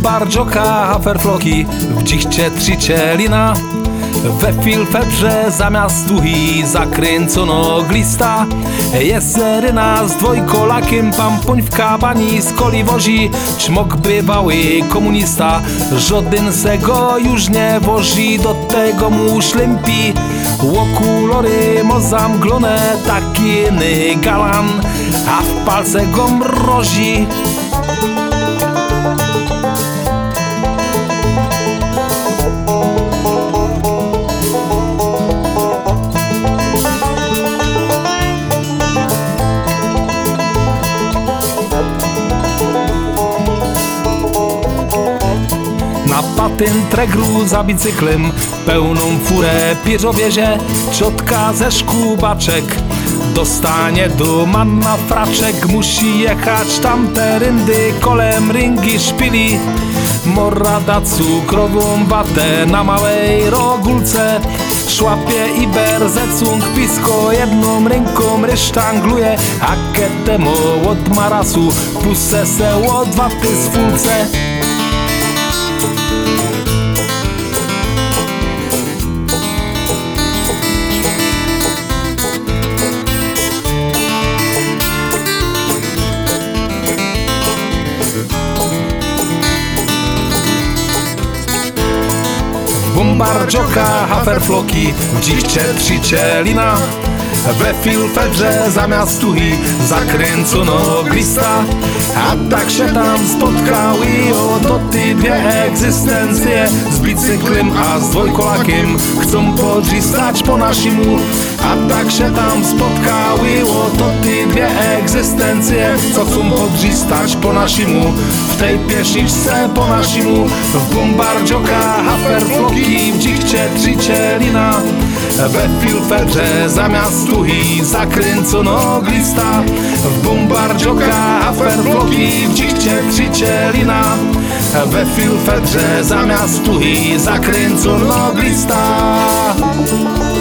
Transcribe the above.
bombardżoka, haferfloki, w dzichcie tricielina. We filfebrze zamiast tuchi zakręcono glista. Jest seryna z dwojkolakiem, pampuń w kabani z coli wozi. Czmok bywały komunista, żaden se go już nie wozi. Do tego mu szlimpi okulory mozamglone, taki galan, a w palce go mrozi. Na patent regru za bicyklem, pełną furę Peugeot wiezie. Ciotka ze Szkubaczek dostanie do manna fraczek. Musi jechać tamte ryndy, kolem ringi szpili. Morada cukrową watę na małej rogulce. Szłapie i berzecung pisko, jedną ręką rysztangluje. A ketemo od marasu pusę se od waty z fulce. Bombardżoka, haferfloki, w dzichcie tricielina. We filfebrze zamiast tuchi zakręcono glista. A tak się tam spotkały oto ty dwie egzystencje. Z bicyklem a z dwojkolakiem chcą podrzistać po naszemu. A tak się tam spotkały oto ty dwie egzystencje, co chcą podrzistać po naszemu. W tej pieszniczce po naszemu. W bombardżoka, haferfloki, w dzichcie tricielina. We filfebrze zamiast tuchi zakręcono glista. W bombardżoka, haferfloki, w dzichcie tricielina. We filfebrze zamiast tuchi zakręcono glista.